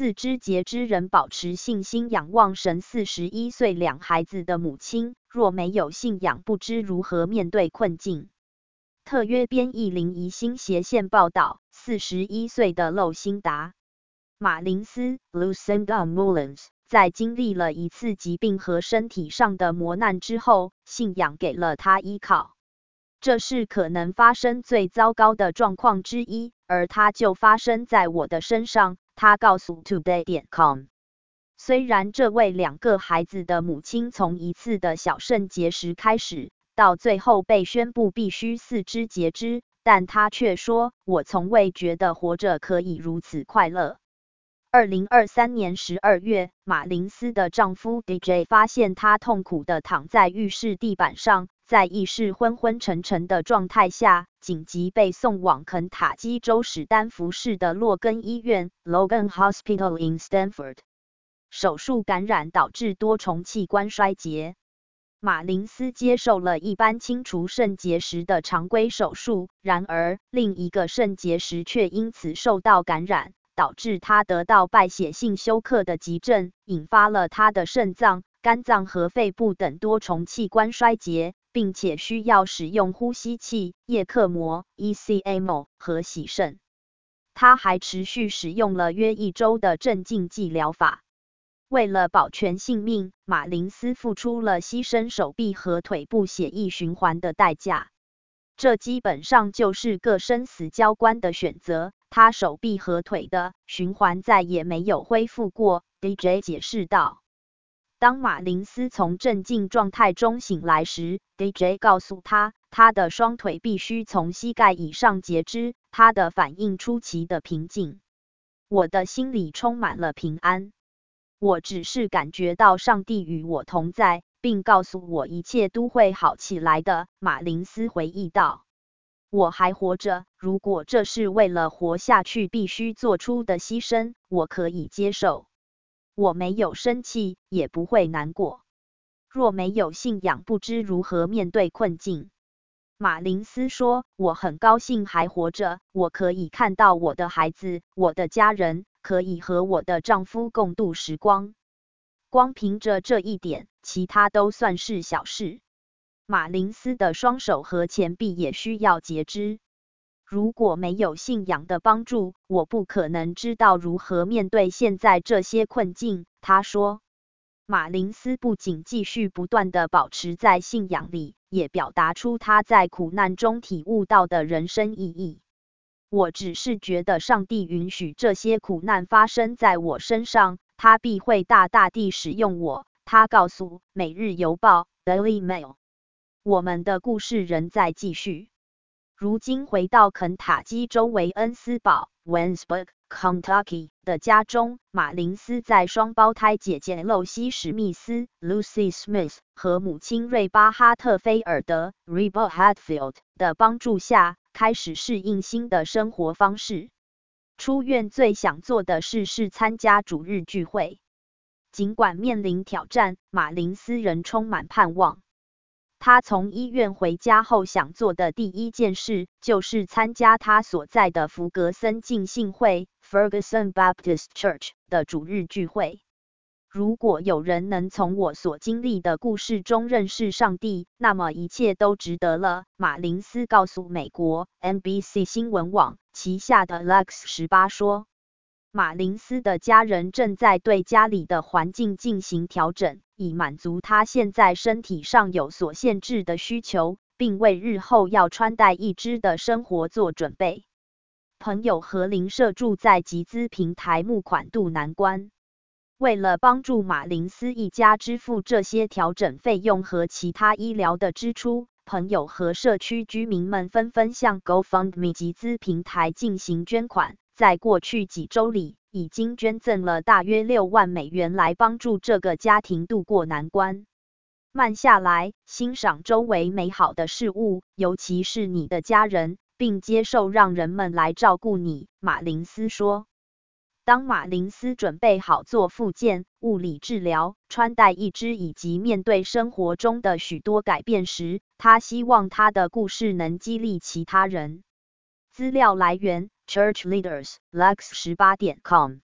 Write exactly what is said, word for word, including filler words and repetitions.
四肢截肢仍保持信心仰望神。四十一岁两孩子的母亲，若没有信仰，不知如何面对困境。特约编译林怡新斜线报道，四十一岁的露辛达·马林斯 （Lucinda Mullins） 在经历了一次疾病和身体上的磨难之后，信仰给了他依靠。这是可能发生最糟糕的状况之一，而它就发生在我的身上，他告诉 Today 点 com。虽然这位两个孩子的母亲从一次的小肾结石开始，到最后被宣布必须四肢截肢，但她却说：“我从未觉得活着可以如此快乐。”二零二三年十二月，马林斯的丈夫 D J 发现她痛苦地躺在浴室地板上，在意识昏昏沉沉的状态下，紧急被送往肯塔基州史丹福市的洛根医院 （Logan Hospital in Stanford）。手术感染导致多重器官衰竭。马林斯接受了一般清除肾结石的常规手术，然而另一个肾结石却因此受到感染，导致他得到败血性休克的急症，引发了他的肾脏、肝脏和肺部等多重器官衰竭，并且需要使用呼吸器、叶克膜 （E C M O） 和洗肾。他还持续使用了约一周的镇静剂疗法。为了保全性命，马林斯付出了牺牲手臂和腿部血液循环的代价。这基本上就是个生死交关的选择。他手臂和腿的循环再也没有恢复过 ，D J 解释道。当马林斯从镇静状态中醒来时 ，D J 告诉他，他的双腿必须从膝盖以上截肢。他的反应出奇的平静。我的心里充满了平安。我只是感觉到上帝与我同在，并告诉我一切都会好起来的，马林斯回忆道。我还活着，如果这是为了活下去必须做出的牺牲，我可以接受。我没有生气，也不会难过。若没有信仰，不知如何面对困境。马林斯说，我很高兴还活着，我可以看到我的孩子，我的家人，可以和我的丈夫共度时光。光凭着这一点，其他都算是小事。马林斯的双手和前臂也需要截肢。如果没有信仰的帮助，我不可能知道如何面对现在这些困境，他说。马林斯不仅继续不断地保持在信仰里，也表达出他在苦难中体悟到的人生意义。我只是觉得上帝允许这些苦难发生在我身上，他必会大大地使用我，他告诉《每日邮报》（Daily Mail）。我们的故事仍在继续。如今回到肯塔基州维恩斯堡 （Waynesburg，Kentucky） 的家中，马林斯在双胞胎姐姐露西·史密斯 （Lucy Smith） 和母亲瑞巴·哈特菲尔德 （Reba Hatfield） 的帮助下，开始适应新的生活方式。出院最想做的事是参加主日聚会。尽管面临挑战，马林斯仍充满盼望。他从医院回家后想做的第一件事，就是参加他所在的弗格森浸信会 （Ferguson Baptist Church） 的主日聚会。如果有人能从我所经历的故事中认识上帝，那么一切都值得了，马林斯告诉美国 N B C 新闻网旗下的 Lux 十八说。马林斯的家人正在对家里的环境进行调整，以满足他现在身体上有所限制的需求，并为日后要穿戴一只的生活做准备。朋友和邻舍住在集资平台募款度难关。为了帮助马林斯一家支付这些调整费用和其他医疗的支出，朋友和社区居民们纷纷向 GoFundMe 集资平台进行捐款。在过去几周里，已经捐赠了大约六万美元来帮助这个家庭度过难关。慢下来，欣赏周围美好的事物，尤其是你的家人，并接受让人们来照顾你，马林斯说。当马林斯准备好做复健、物理治疗、穿戴义肢以及面对生活中的许多改变时，他希望他的故事能激励其他人。资料来源 Church Leaders Lux 十八点 com